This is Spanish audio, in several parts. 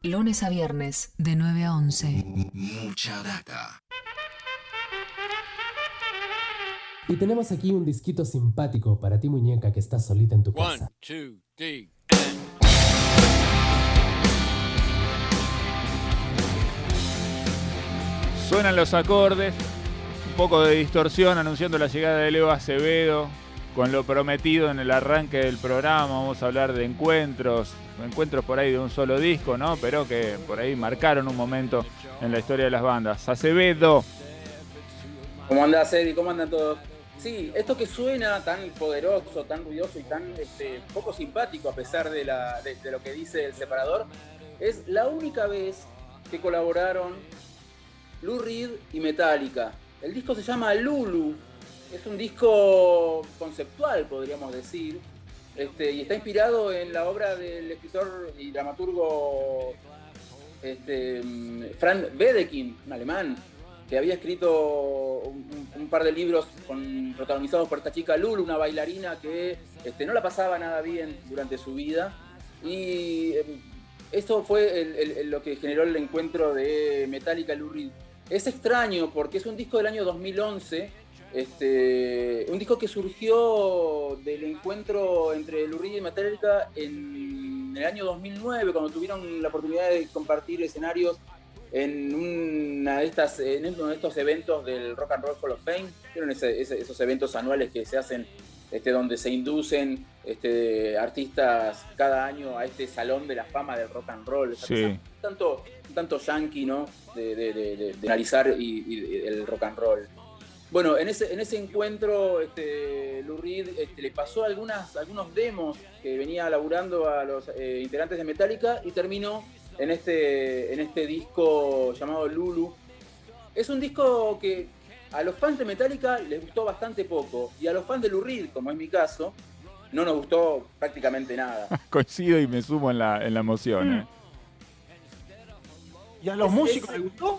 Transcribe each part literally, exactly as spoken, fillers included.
Lunes a viernes, de nueve a once. Mucha data. Y tenemos aquí un disquito simpático para ti, muñeca, que estás solita en tu casa. One, two, three, Suenan los acordes, un poco de distorsión anunciando la llegada de Leo Acevedo. Con lo prometido en el arranque del programa, vamos a hablar de encuentros, encuentros por ahí de un solo disco, ¿no? Pero que por ahí marcaron un momento en la historia de las bandas. Acevedo. ¿Cómo andás, Eddie? ¿Cómo andan todos? Sí, esto que suena tan poderoso, tan ruidoso y tan este, poco simpático a pesar de, la, de, de lo que dice el separador, es la única vez que colaboraron Lou Reed y Metallica. El disco se llama Lulu. Es un disco conceptual, podríamos decir, este, y está inspirado en la obra del escritor y dramaturgo este, Frank Wedekind, un alemán, que había escrito un, un par de libros con, protagonizados por esta chica Lulu, una bailarina que este, no la pasaba nada bien durante su vida. Y eh, esto fue el, el, el, lo que generó el encuentro de Metallica y Lou Reed. Es extraño porque es un disco del año dos mil once, Este, un disco que surgió del encuentro entre Lou Reed y Metallica en el año dos mil nueve, cuando tuvieron la oportunidad de compartir escenarios en una de estas, en uno de estos eventos del Rock and Roll Hall of Fame. ¿Vieron ese, ese, esos eventos anuales que se hacen este, donde se inducen este, artistas cada año a este salón de la fama del rock and roll? Sí. Un tanto, un tanto yankee, ¿no? De, de, de, de, de analizar y, y el rock and roll. Bueno, en ese, en ese encuentro este, Lou Reed este, le pasó algunas, algunos demos que venía laburando a los eh, integrantes de Metallica y terminó en este, en este disco llamado Lulu. Es un disco que a los fans de Metallica les gustó bastante poco y a los fans de Lou Reed, como es mi caso, no nos gustó prácticamente nada. Coincido y me sumo en la, en la emoción. Mm. ¿eh? ¿Y a los Es- músicos es- les gustó?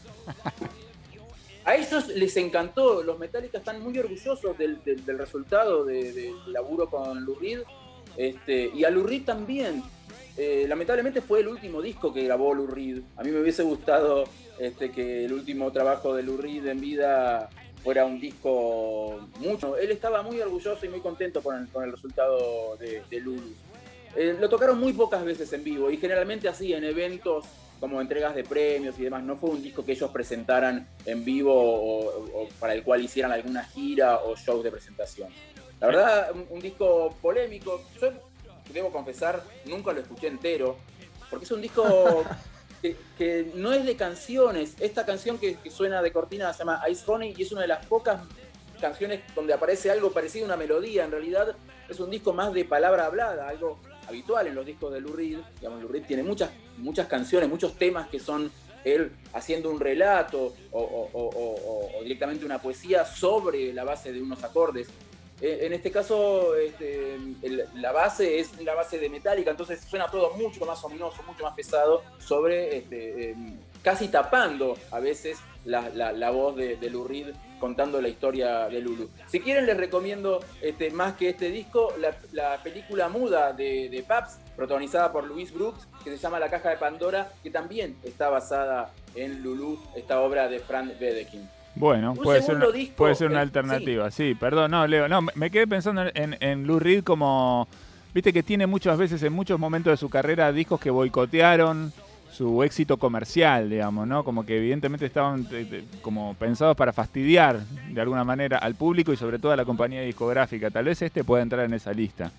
A ellos les encantó, los Metallica están muy orgullosos del, del, del resultado de- del laburo con Lou Reed, este, y a Lou Reed también. Eh, lamentablemente fue el último disco que grabó Lou Reed. A mí me hubiese gustado este, que el último trabajo de Lou Reed en vida fuera un disco mucho. Él estaba muy orgulloso y muy contento con el, con el resultado de, de Lulu. Eh, lo tocaron muy pocas veces en vivo y generalmente así en eventos como entregas de premios y demás. No fue un disco que ellos presentaran en vivo o, o para el cual hicieran alguna gira o show de presentación. La verdad, un, un disco polémico. Yo debo confesar, nunca lo escuché entero, porque es un disco que, que no es de canciones. Esta canción que, que suena de cortina se llama Ice Honey y es una de las pocas canciones donde aparece algo parecido a una melodía. En realidad es un disco más de palabra hablada, algo habitual en los discos de Lou Reed. Digamos, Lou Reed tiene muchas, muchas canciones, muchos temas que son él haciendo un relato o, o, o, o, o directamente una poesía sobre la base de unos acordes. Eh, en este caso, este, el, la base es la base de Metallica, entonces suena todo mucho más ominoso, mucho más pesado, sobre este, eh, casi tapando a veces la, la, la voz de, de Lou Reed contando la historia de Lulu. Si quieren les recomiendo este, más que este disco, la, la película muda de, de Paps, protagonizada por Louise Brooks, que se llama La Caja de Pandora, que también está basada en Lulu, esta obra de Frank Wedekind. Bueno, Un puede ser, una, segundo disco, puede ser una eh, alternativa. Sí. sí, perdón, no, Leo. No, me quedé pensando en, en Lou Reed como... Viste que tiene muchas veces, en muchos momentos de su carrera, discos que boicotearon su éxito comercial, digamos, ¿no? Como que evidentemente estaban te, te, como pensados para fastidiar de alguna manera al público y sobre todo a la compañía discográfica. Tal vez este pueda entrar en esa lista.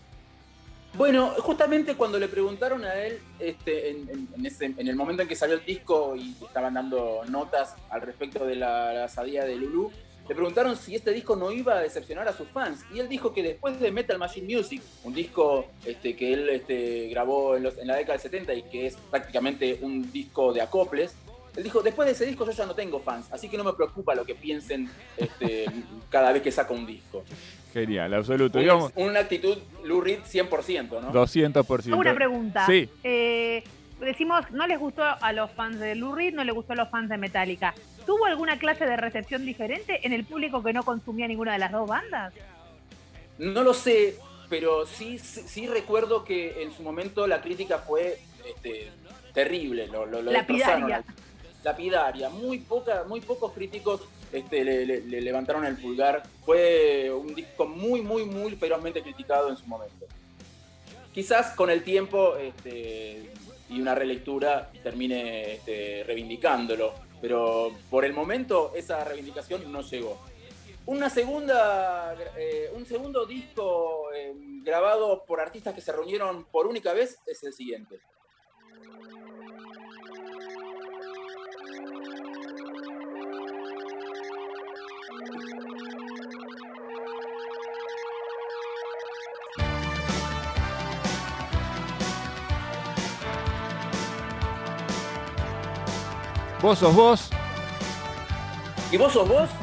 Bueno, justamente cuando le preguntaron a él, este, en, en, en, ese, en el momento en que salió el disco y estaban dando notas al respecto de la, la sadía de Lulu, le preguntaron si este disco no iba a decepcionar a sus fans. Y él dijo que después de Metal Machine Music, un disco este, que él este, grabó en, los, en la década del setenta y que es prácticamente un disco de acoples, él dijo, después de ese disco yo ya no tengo fans, así que no me preocupa lo que piensen este, cada vez que saca un disco. Genial, absoluto. Una, Digamos, una actitud Lou Reed cien por ciento, ¿no? doscientos por ciento. Una pregunta. Sí. Eh, decimos, no les gustó a los fans de Lou Reed, no les gustó a los fans de Metallica. ¿Tuvo alguna clase de recepción diferente en el público que no consumía ninguna de las dos bandas? No lo sé, pero sí, sí, sí recuerdo que en su momento la crítica fue este, terrible, lo, lo, lo Lapidaria. destrozaron. Lapidaria. Muy, poca, muy pocos críticos este, le, le, le levantaron el pulgar. Fue un disco muy, muy, muy ferozmente criticado en su momento. Quizás con el tiempo este, y una relectura termine este, reivindicándolo, pero por el momento esa reivindicación no llegó. Una segunda, eh, un segundo disco eh, grabado por artistas que se reunieron por única vez es el siguiente. Vos sos vos. ¿Y vos sos vos?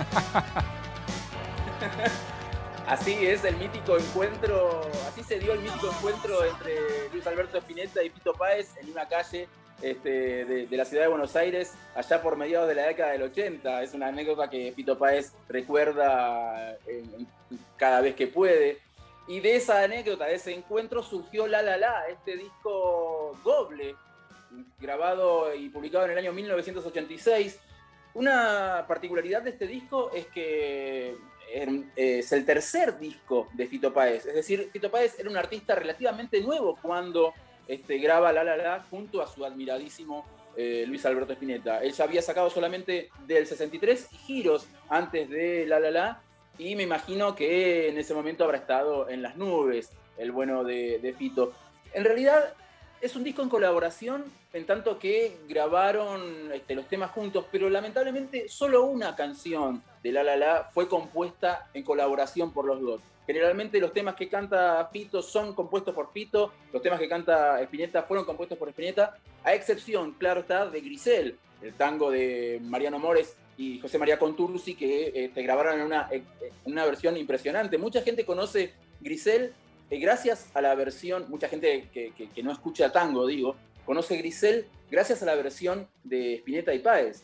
Así es el mítico encuentro, así se dio el mítico encuentro entre Luis Alberto Spinetta y Fito Páez en una calle este, de, de la ciudad de Buenos Aires, allá por mediados de la década del ochenta. Es una anécdota que Fito Páez recuerda en, en, cada vez que puede. Y de esa anécdota, de ese encuentro, surgió La La La, este disco doble, grabado y publicado en el año mil novecientos ochenta y seis. Una particularidad de este disco es que es el tercer disco de Fito Páez. Es decir, Fito Páez era un artista relativamente nuevo cuando este, graba La La La junto a su admiradísimo eh, Luis Alberto Spinetta. Él ya había sacado solamente del sesenta y tres giros antes de La La La, y me imagino que en ese momento habrá estado en las nubes el bueno de, de Fito. En realidad es un disco en colaboración, en tanto que grabaron este, los temas juntos, pero lamentablemente solo una canción de La La La fue compuesta en colaboración por los dos. Generalmente los temas que canta Fito son compuestos por Fito, los temas que canta Spinetta fueron compuestos por Spinetta, a excepción, claro está, de Grisel, el tango de Mariano Mores y José María Contursi, que este, grabaron en una, en una versión impresionante. Mucha gente conoce Grisel eh, gracias a la versión, mucha gente que, que, que no escucha tango, digo, conoce Grisel gracias a la versión de Spinetta y Páez.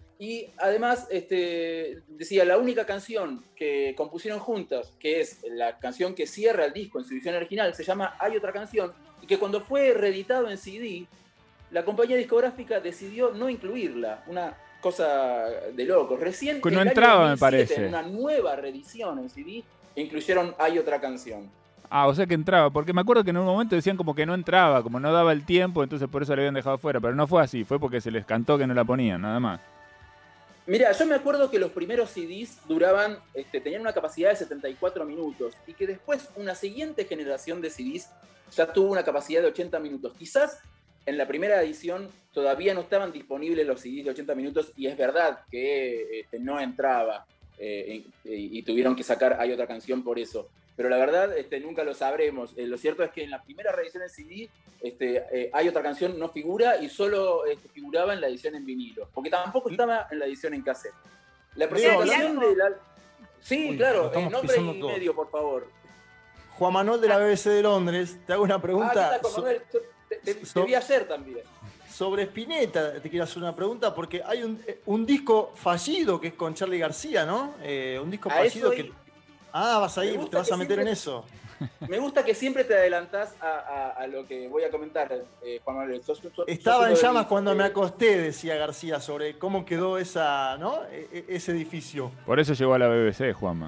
Y además, este, decía, la única canción que compusieron juntas, que es la canción que cierra el disco en su edición original, se llama Hay Otra Canción, y que cuando fue reeditado en C D, la compañía discográfica decidió no incluirla, una cosa de locos. Recién que no en el entraba, año dos mil siete, me parece. en una nueva reedición en C D, incluyeron Hay Otra Canción. Ah, o sea que entraba, porque me acuerdo que en un momento decían como que no entraba, como no daba el tiempo, entonces por eso la habían dejado fuera, pero no fue así, fue porque se les cantó que no la ponían, nada más. Mira, yo me acuerdo que los primeros C Ds duraban, este, tenían una capacidad de setenta y cuatro minutos, y que después una siguiente generación de C Ds ya tuvo una capacidad de ochenta minutos. Quizás en la primera edición todavía no estaban disponibles los C Ds de ochenta minutos, y es verdad que este, no entraba, eh, y, y tuvieron que sacar Hay Otra Canción por eso. Pero la verdad este, nunca lo sabremos. Eh, lo cierto es que en la primera reedición en C D este, eh, Hay Otra Canción no figura, y solo este, figuraba en la edición en vinilo, porque tampoco estaba en la edición en cassette. La presentación de la... Sí, Uy, claro, lo eh, estamos nombre y pisando todo. medio, por favor. Juan Manuel de la B B C de Londres, te hago una Ah, ¿qué pregunta tal, Juan Manuel? Yo te, te- te so- vi ayer también. sobre Spinetta. Te quiero hacer una pregunta porque hay un, un disco fallido que es con Charly García, ¿no? Eh, un disco A fallido eso que... i- Ah, vas a Me ir, gusta te vas que a meter siempre- en eso. Me gusta que siempre te adelantás a, a- a lo que voy a comentar, eh, Juan Manuel. Sos- sos- sos Estaba uno en de llamas mis, cuando eh, me acosté, decía García, sobre cómo quedó esa, ¿no? E- e- ese edificio. Por eso llegó a la B B C, Juanma.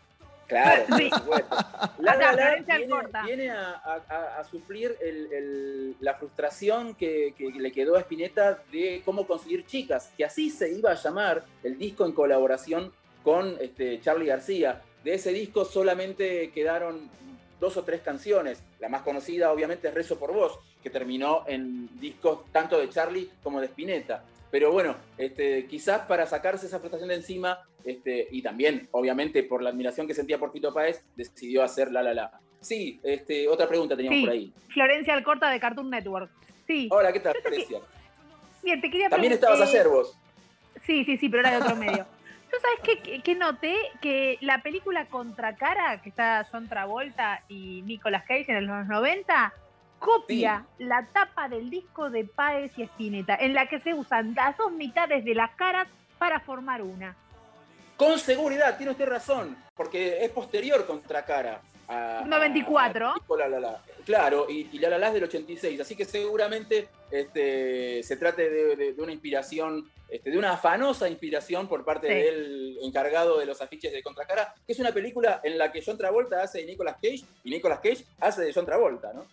Claro, Sí. por supuesto. La Acá, La La Florencia viene, Alcorta. viene a, a- a suplir el- el- la frustración que, que le quedó a Spinetta de cómo conseguir chicas, que así se iba a llamar el disco en colaboración con este, Charly García. De ese disco solamente quedaron dos o tres canciones. La más conocida, obviamente, es Rezo por Vos, que terminó en discos tanto de Charly como de Spinetta. Pero bueno, este, quizás para sacarse esa frustración de encima, este, y también, obviamente, por la admiración que sentía por Fito Páez, decidió hacer La La La. Sí, este, otra pregunta teníamos Sí. por ahí. Florencia Alcorta de Cartoon Network. Sí. Hola, ¿qué tal, Yo te- Florencia? Bien, te quería También preguntar- estabas eh, ayer vos. Sí, sí, sí, pero era de otro medio. ¿Tú sabes qué, qué- qué noté? Que la película Contracara, que está John Travolta y Nicolas Cage en los noventa, copia la tapa del disco de Páez y Spinetta, en la que se usan las dos mitades de las caras para formar una. Con seguridad, tiene usted razón, porque es posterior Contracara. A, noventa y cuatro. A, a la, la, la. Claro, y, y La La La es del ochenta y seis, así que seguramente este, se trate de, de, de una inspiración, este, de una afanosa inspiración por parte sí. del encargado de los afiches de Contracara, que es una película en la que John Travolta hace de Nicolas Cage y Nicolas Cage hace de John Travolta, ¿no?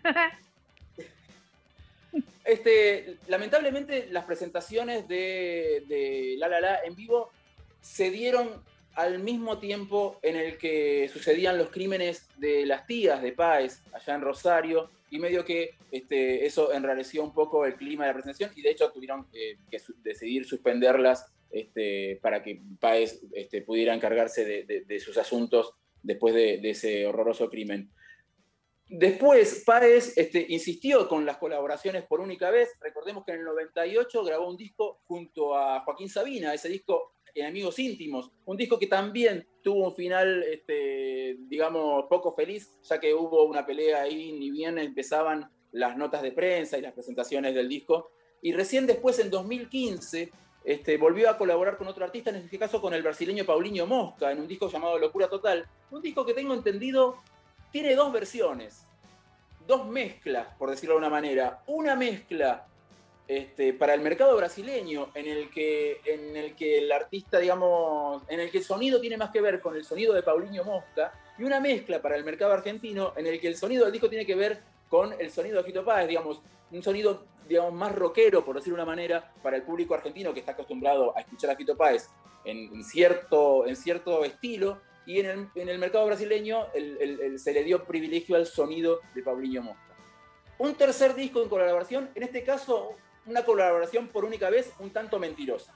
Este, lamentablemente las presentaciones de, de La La La en vivo se dieron al mismo tiempo en el que sucedían los crímenes de las tías de Páez allá en Rosario, y medio que este, eso enrareció un poco el clima de la presentación, y de hecho tuvieron eh, que su- decidir suspenderlas este, para que Páez este, pudiera encargarse de, de- de sus asuntos después de, de ese horroroso crimen. Después, Páez este, insistió con las colaboraciones por única vez. Recordemos que en el noventa y ocho grabó un disco junto a Joaquín Sabina, ese disco en Amigos Íntimos, un disco que también tuvo un final, este, digamos, poco feliz, ya que hubo una pelea ahí, ni bien empezaban las notas de prensa y las presentaciones del disco. Y recién después, en dos mil quince, este, volvió a colaborar con otro artista, en este caso con el brasileño Paulinho Mosca, en un disco llamado Locura Total. Un disco que tengo entendido tiene dos versiones, dos mezclas, por decirlo de una manera. Una mezcla este, para el mercado brasileño, en el, que, en el que el artista, digamos, en el que el sonido tiene más que ver con el sonido de Paulinho Mosca, y una mezcla para el mercado argentino, en el que el sonido del disco tiene que ver con el sonido de Fito Páez, digamos, un sonido, digamos, más rockero, por decirlo de una manera, para el público argentino que está acostumbrado a escuchar a Fito Páez en, en, cierto, en cierto estilo. Y en el, en el mercado brasileño el, el, el, se le dio privilegio al sonido de Paulinho Mosca. Un tercer disco en colaboración, en este caso una colaboración por única vez un tanto mentirosa.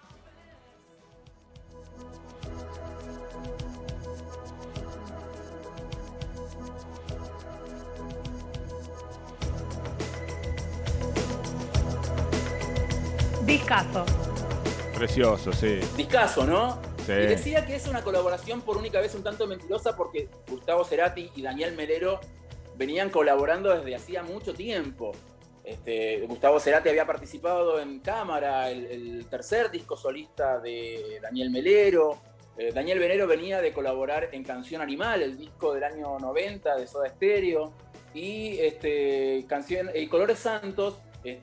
Discazo. Precioso, sí. Discazo, ¿no? Sí. Y decía que es una colaboración por única vez un tanto mentirosa porque Gustavo Cerati y Daniel Melero venían colaborando desde hacía mucho tiempo. Este, Gustavo Cerati había participado en Cámara, el, el tercer disco solista de Daniel Melero. Eh, Daniel Melero venía de colaborar en Canción Animal, el disco del año noventa de Soda Stereo. Y este, canción, y Colores Santos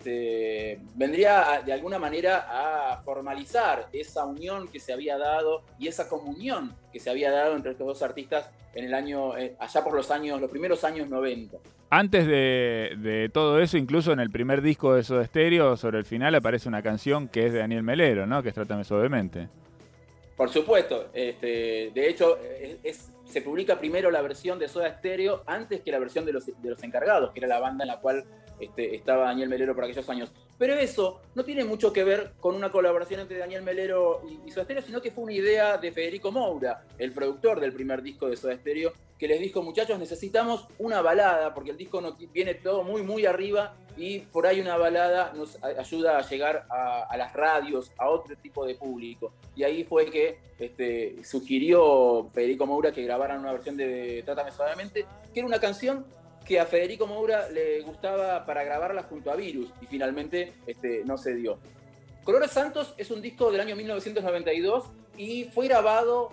Este, vendría a, de alguna manera a formalizar esa unión que se había dado y esa comunión que se había dado entre estos dos artistas en el año, eh, allá por los años, los primeros años noventa. Antes de, de todo eso, incluso en el primer disco de Soda Stereo, sobre el final aparece una canción que es de Daniel Melero, ¿no? Que es Trátame Suavemente. Por supuesto, este, de hecho es, es, se publica primero la versión de Soda Stereo antes que la versión de los, de los Encargados, que era la banda en la cual este, estaba Daniel Melero por aquellos años. Pero eso no tiene mucho que ver con una colaboración entre Daniel Melero y, y Soda Stereo, sino que fue una idea de Federico Moura, el productor del primer disco de Soda Stereo, que les dijo: muchachos, necesitamos una balada, porque el disco no, viene todo muy, muy arriba, y por ahí una balada nos ayuda a llegar a, a las radios, a otro tipo de público. Y ahí fue que este, sugirió Federico Moura que grabaran una versión de Trátame Suavemente, que era una canción que a Federico Moura le gustaba para grabarla junto a Virus, y finalmente este, no se dio. Colores Santos es un disco del año mil novecientos noventa y dos y fue grabado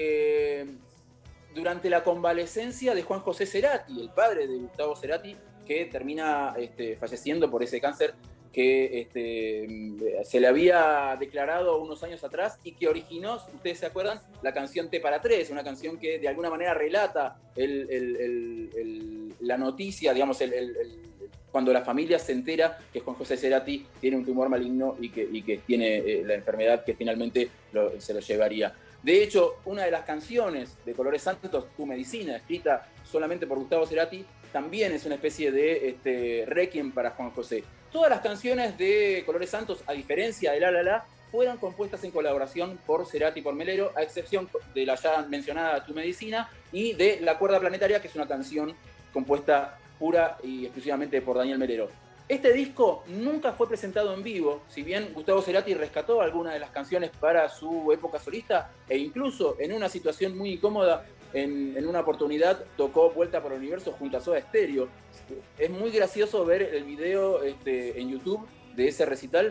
eh, durante la convalecencia de Juan José Cerati, el padre de Gustavo Cerati, que termina este, falleciendo por ese cáncer que este, se le había declarado unos años atrás y que originó, ustedes se acuerdan, la canción T para tres, una canción que de alguna manera relata el, el, el, el, la noticia, digamos, el, el, el, cuando la familia se entera que Juan José Cerati tiene un tumor maligno y que, y que tiene eh, la enfermedad que finalmente lo, se lo llevaría. De hecho, una de las canciones de Colores Santos, Tu Medicina, escrita solamente por Gustavo Cerati, también es una especie de este, requiem para Juan José. Todas las canciones de Colores Santos, a diferencia de La La La, fueron compuestas en colaboración por Cerati y por Melero, a excepción de la ya mencionada Tu Medicina y de La Cuerda Planetaria, que es una canción compuesta pura y exclusivamente por Daniel Melero. Este disco nunca fue presentado en vivo, si bien Gustavo Cerati rescató algunas de las canciones para su época solista, e incluso en una situación muy incómoda, en, en una oportunidad tocó Vuelta por el Universo junto a Soda Stereo. Es muy gracioso ver el video este, en YouTube de ese recital,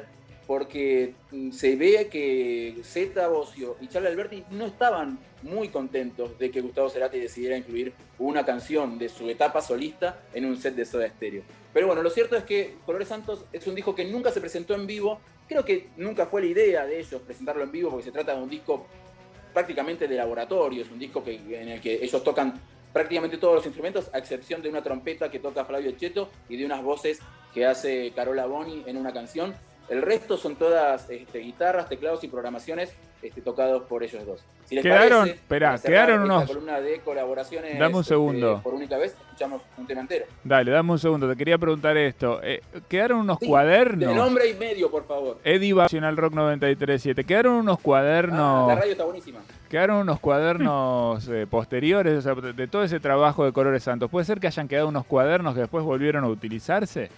porque se ve que Zeta Bosio y Charlie Alberti no estaban muy contentos de que Gustavo Cerati decidiera incluir una canción de su etapa solista en un set de Soda Stereo. Pero bueno, lo cierto es que Colores Santos es un disco que nunca se presentó en vivo. Creo que nunca fue la idea de ellos presentarlo en vivo, porque se trata de un disco prácticamente de laboratorio. Es un disco que, en el que ellos tocan prácticamente todos los instrumentos, a excepción de una trompeta que toca Flavio Cheto y de unas voces que hace Carola Boni en una canción. El resto son todas este, guitarras, teclados y programaciones este, tocados por ellos dos. Si les quedaron, parece, esperá, quedaron esta unos... columna de colaboraciones. Dame un segundo. Este, por única vez, escuchamos un tema entero. Dale, dame un segundo, te quería preguntar esto. Eh, ¿Quedaron unos Sí, cuadernos? De nombre y medio, por favor. Eddie Nacional Rock noventa y tres punto siete. ¿Quedaron unos cuadernos? Ah, la radio está buenísima. Quedaron unos cuadernos eh, posteriores, o sea, de, de todo ese trabajo de Colores Santos. ¿Puede ser que hayan quedado unos cuadernos que después volvieron a utilizarse?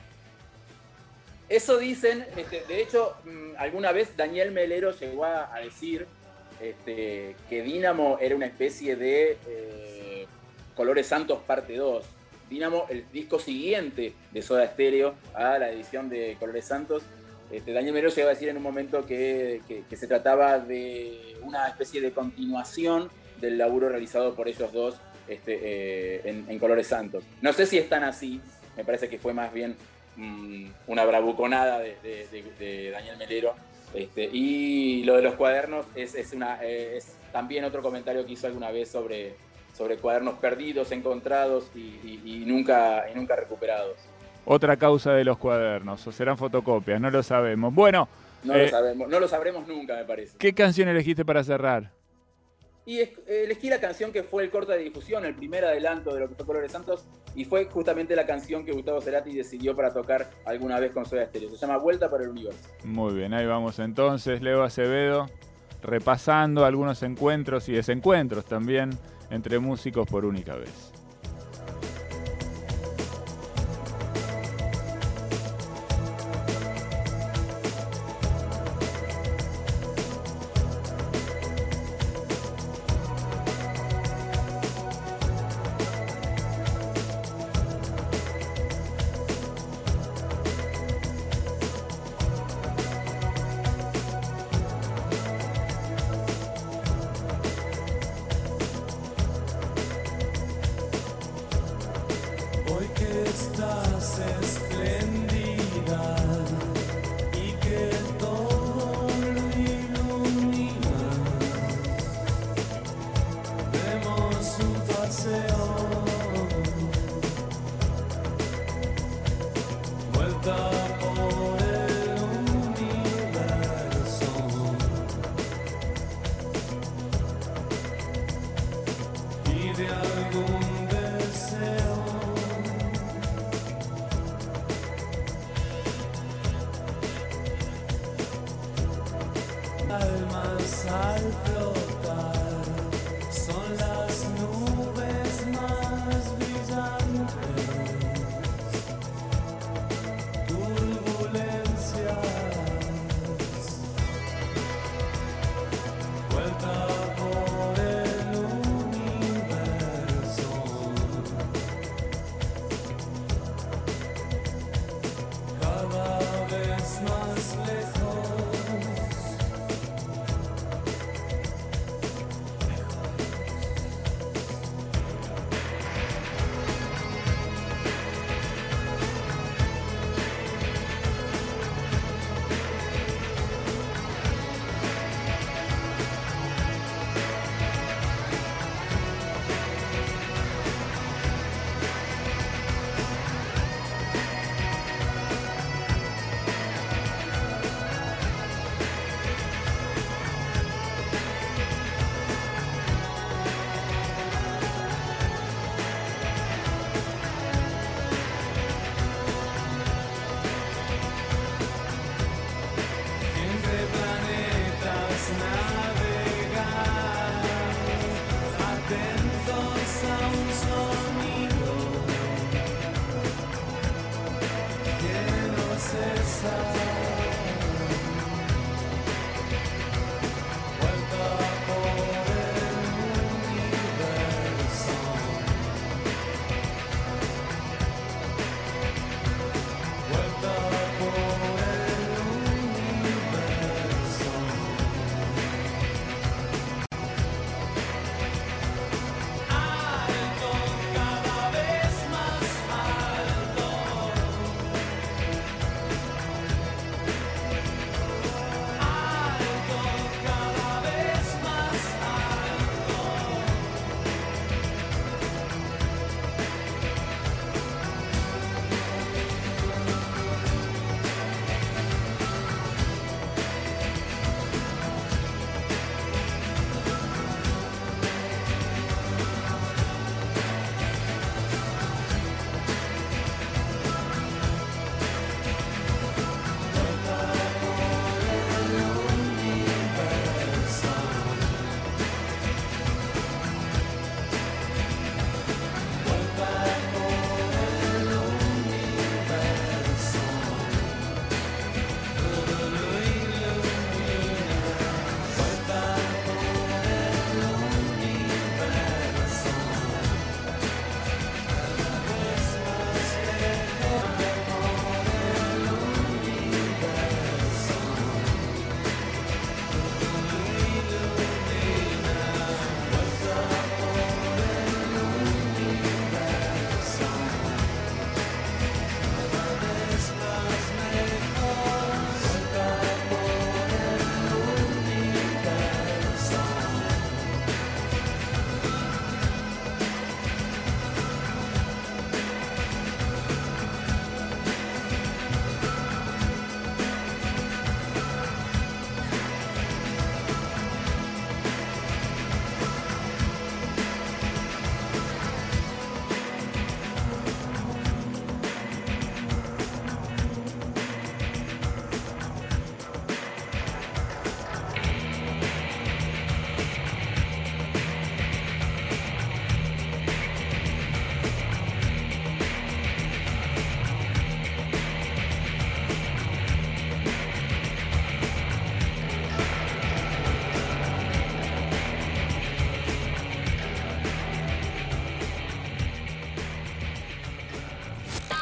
Eso dicen, este, de hecho, mmm, alguna vez Daniel Melero llegó a, a decir este, que Dínamo era una especie de eh, Colores Santos parte dos. Dínamo, el disco siguiente de Soda Stereo a la edición de Colores Santos. Este, Daniel Melero llegó a decir en un momento que, que, que se trataba de una especie de continuación del laburo realizado por ellos dos este, eh, en, en Colores Santos. No sé si es tan así, me parece que fue más bien una bravuconada de, de, de, de Daniel Melero. Este, y lo de los cuadernos es, es, una, es también otro comentario que hizo alguna vez sobre, sobre cuadernos perdidos, encontrados y, y, y, nunca, y nunca recuperados. Otra causa de los cuadernos, o serán fotocopias, no lo sabemos. Bueno, no, eh, lo sabemos, no lo sabremos nunca, me parece. ¿Qué canción elegiste para cerrar? Y elegí la canción que fue el corte de difusión, el primer adelanto de lo que fue Colores Santos, y fue justamente la canción que Gustavo Cerati decidió para tocar alguna vez con Soda Stereo. Se llama Vuelta para el Universo. Muy bien, ahí vamos entonces, Leo Acevedo, repasando algunos encuentros y desencuentros también entre músicos por única vez.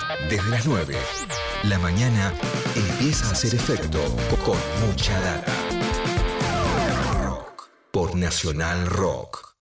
Desde las nueve, la mañana empieza a hacer efecto con mucha data. Rock por Nacional Rock.